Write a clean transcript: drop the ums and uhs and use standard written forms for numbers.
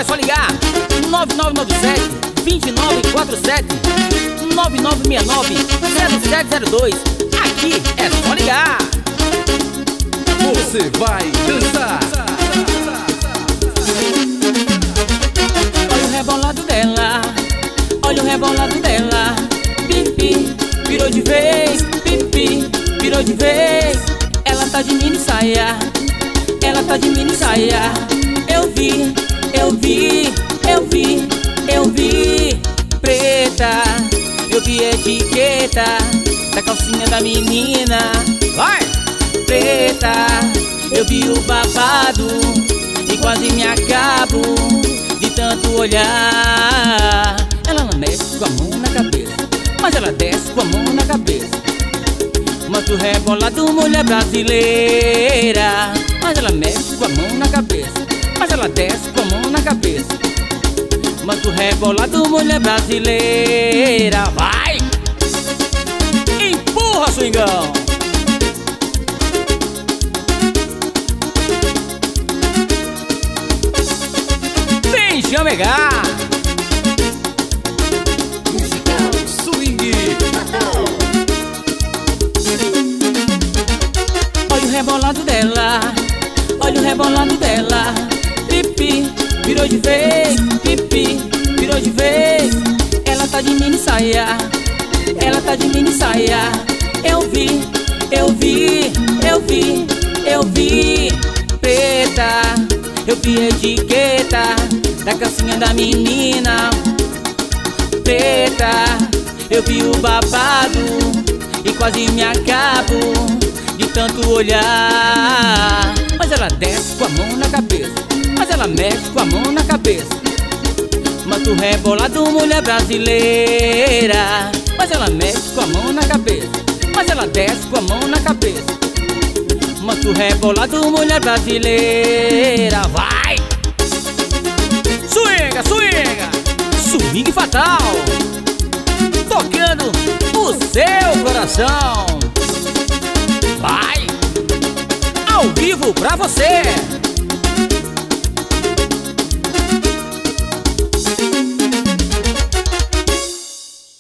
é só ligar 9997-2947 9969-0702. Aqui é só ligar. Você vai dançar. Olha o rebolado dela, olha o rebolado dela. Pipi, virou de vez, pipi, virou de vez. Ela tá de mini saia, ela tá de mini saia. Eu vi, eu vi, eu vi, eu vi. Preta, eu vi etiqueta da calcinha da menina. Vai! Preta, eu vi o babado e quase me acabo de tanto olhar. Ela não mexe com a mão na cabeça, mas ela desce com a mão na cabeça. Manto rebolado, mulher brasileira, mas ela mexe com a mão na cabeça, mas ela desce com a mão na cabeça. Manto rebolado, mulher brasileira. Vai! Empurra, swingão! Vem chamegar! Swing. Olha o rebolado dela, olha o rebolado dela. Pipi, virou de vez, pipi, virou de vez. Ela tá de mini saia, ela tá de mini saia. Eu vi, eu vi, eu vi, eu vi. Preta, eu vi etiqueta da calcinha da menina. Preta, eu vi o babado e quase me acabo de tanto olhar. Mas ela desce com a mão na cabeça, mas ela mexe com a mão na cabeça. Manto rebolado, mulher brasileira, mas ela mexe com a mão na cabeça, mas ela desce com a mão na cabeça. Manto rebolado, mulher brasileira. Vai! Swinga, swinga! Swing fatal! Tocando o seu coração. Vai! Ao vivo pra você!